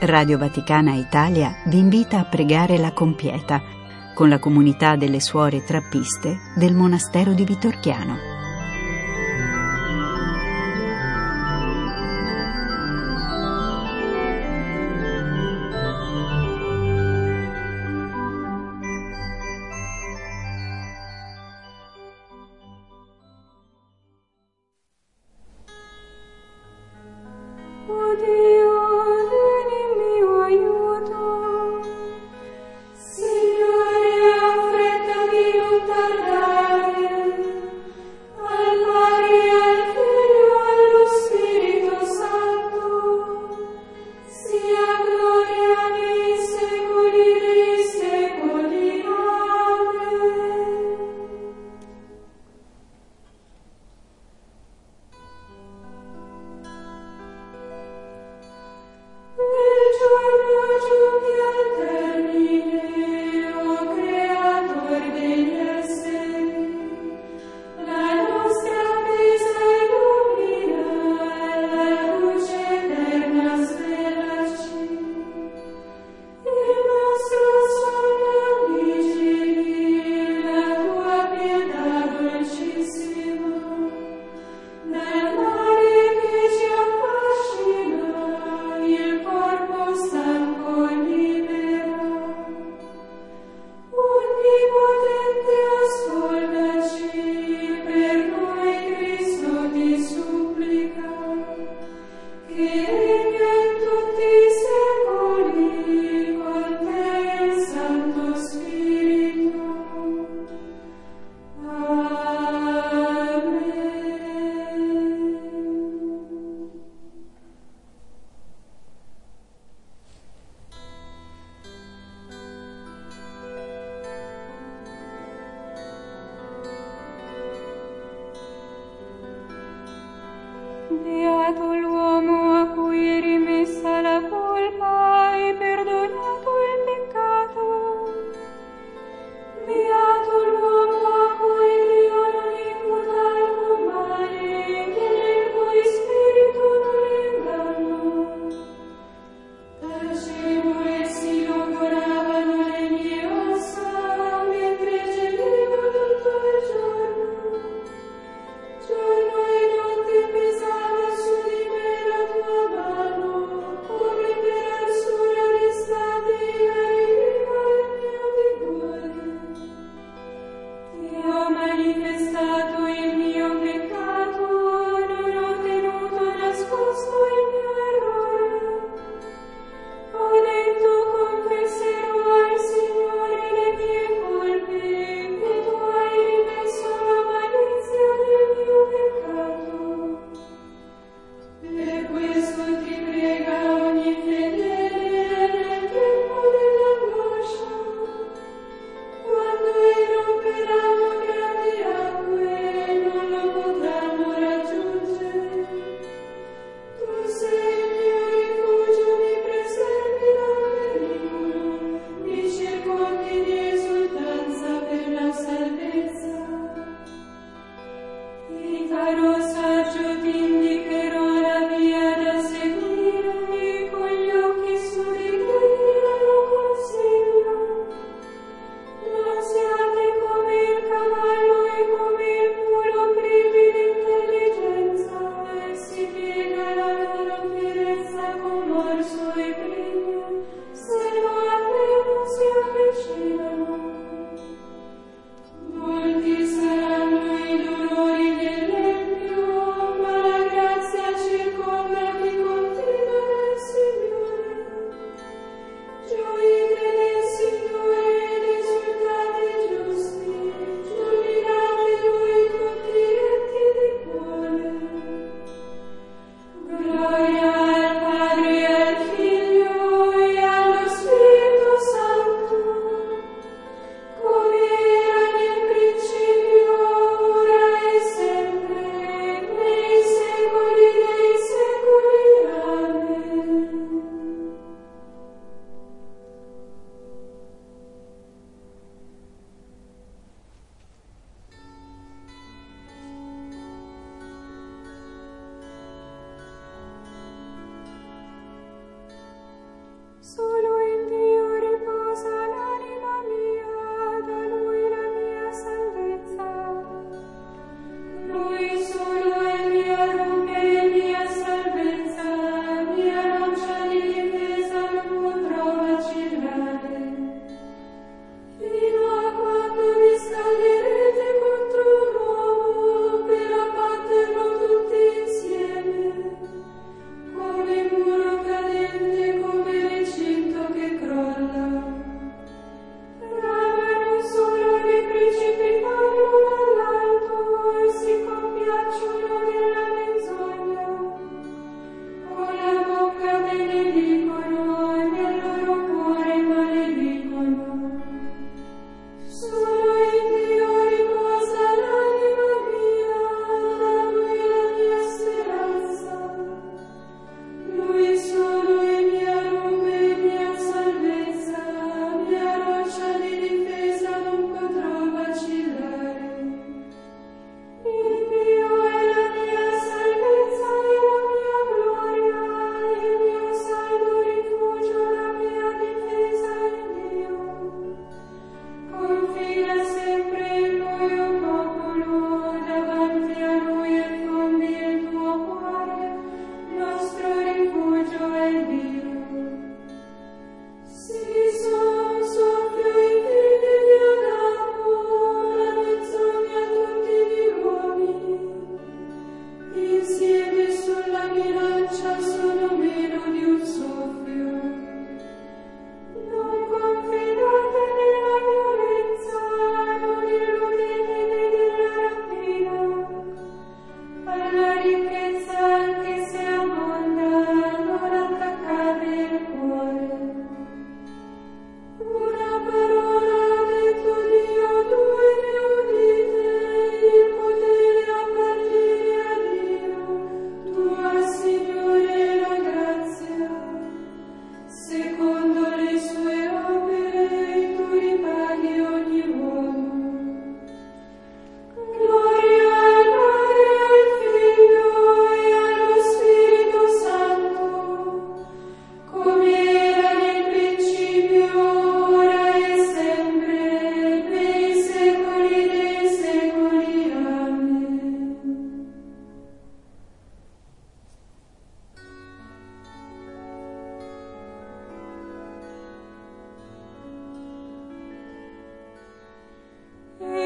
Radio Vaticana Italia vi invita a pregare la Compieta con la comunità delle suore trappiste del monastero di Vitorchiano. Beato l'uomo a cui è rimessa la colpa e perdonato il peccato. Beato l'uomo a cui Dio non imputa alcun male e nel cui spirito non inganno. Tacevo e si logoravano le mie ossa mentre gemevo tutto il giorno. Giorno e notte pesava su di me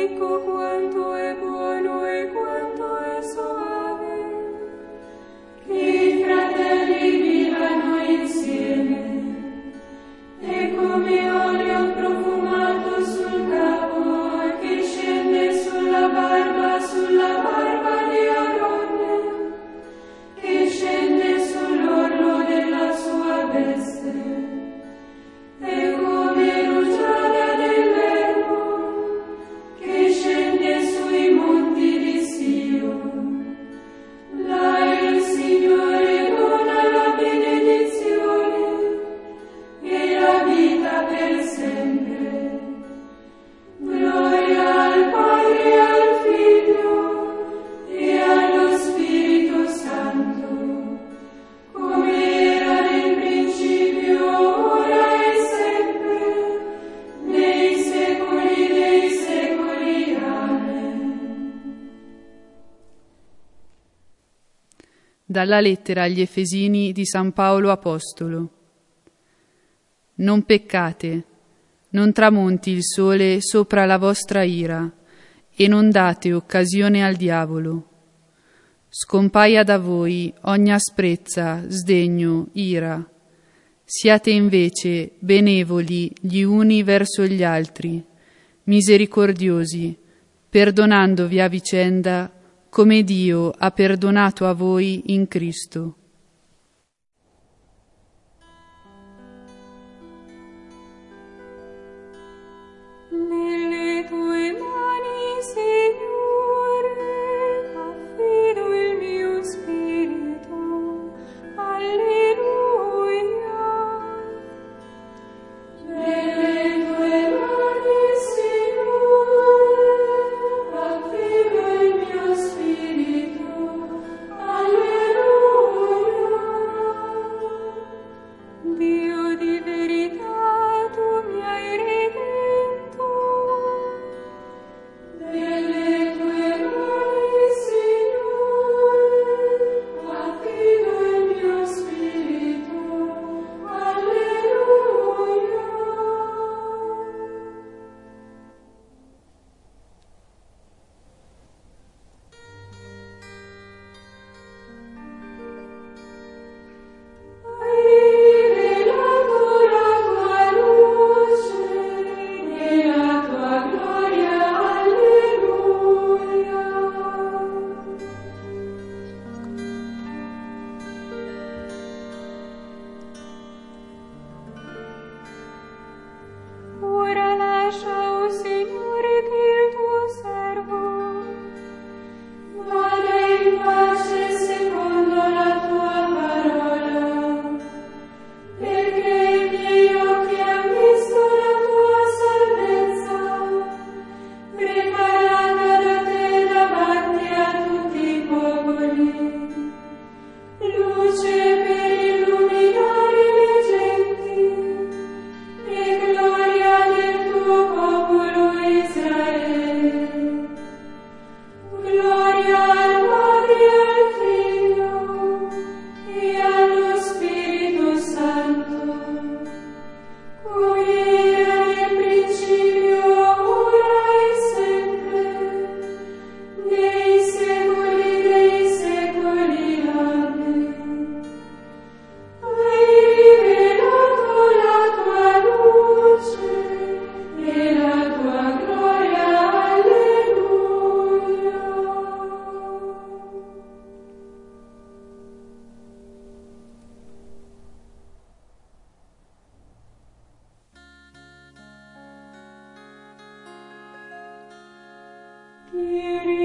ecco quanto è buono e quanto è soave che i fratelli vivano insieme. E come olio profumato sul capo che scende sulla barba di Aronne, che scende sull'orlo della sua veste, e come rugiada dell'erbo che scende sui monti di Sion. Là il Signore dona la benedizione e la vita per sempre. Gloria al Padre e al Figlio e allo Spirito Santo, come era nel principio, ora e sempre, nei secoli dei secoli. Amen. Dalla lettera agli Efesini di San Paolo Apostolo. Non peccate, non tramonti il sole sopra la vostra ira, e non date occasione al diavolo. Scompaia da voi ogni asprezza, sdegno, ira. Siate invece benevoli gli uni verso gli altri, misericordiosi, perdonandovi a vicenda, come Dio ha perdonato a voi in Cristo. Nelle tue mani, Signore, affido il mio spirito. Alleluia. Nelle tue mani, Signore, affido il mio spirito. Alleluia. Dio di verità, tu mi hai redento. Nelle tue mani, Signore, affido il mio spirito. Alleluia. Hai rivelato la tua luce e la tua gloria. Alleluia. Ora lascia, o Signore, che il tuo servo vada in pace secondo la tua parola, perché i miei occhi hanno visto la tua salvezza, preparata da te davanti a tutti i popoli, luce per illuminare le genti e gloria del tuo popolo Israele. Gloria al Padre e al Figlio e allo Spirito Santo, come era nel principio, ora e sempre, nei secoli dei secoli. Amen. Hai rivelato la tua luce e la tua gloria. Alleluia. Kyrie